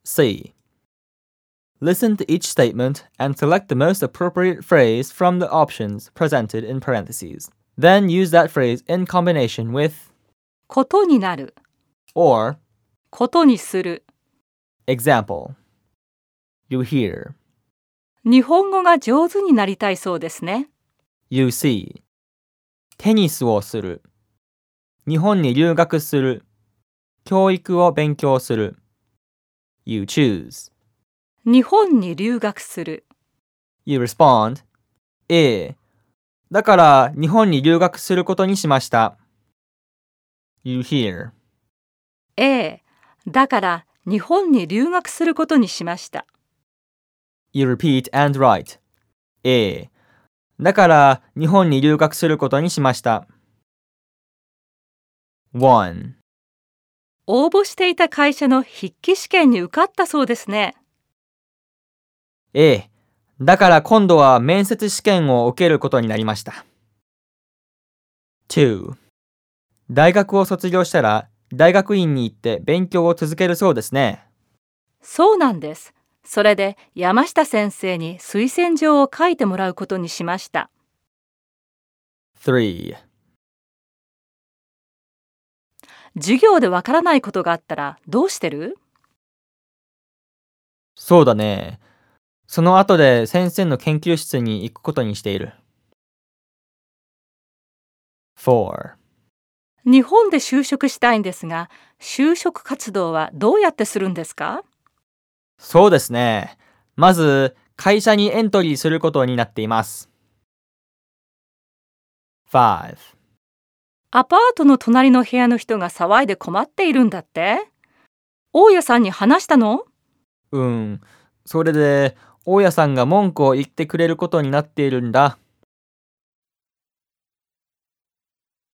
C. Listen to each statement and select the most appropriate phrase from the options presented in parentheses. Then use that phrase in combination with ことになる、 or ことにする。 example. You hear. 日本語が上手になりたいそうですね。 You see. テニスをする。日本に留学する。教育を勉強する。You choose. 日本に留学する。 You respond. だから日本に留学することにしました。You hear. だから日本に留学することにしました。 You repeat and write. だから日本に留学することにしました。1. 応募していた会社の筆記試験に受かったそうですね。 だから今度は面接試験を受けることになりました。2. 大学を卒業したら大学院に行って勉強を続けるそうですね。 そうなんです。それで山下先生に推薦状を書いてもらうことにしました。 3. 授業でわからないことがあったらどうしてる？ そうだね。その後で先生の研究室に行くことにしている。4. 日本で就職したいんですが、就職活動はどうやってするんですか？ そうですね。まず、会社にエントリーすることになっています。5. アパートの隣の部屋の人が騒いで困っているんだって？大家さんに話したの？ それで、大家さんが文句を言ってくれることになっているんだ。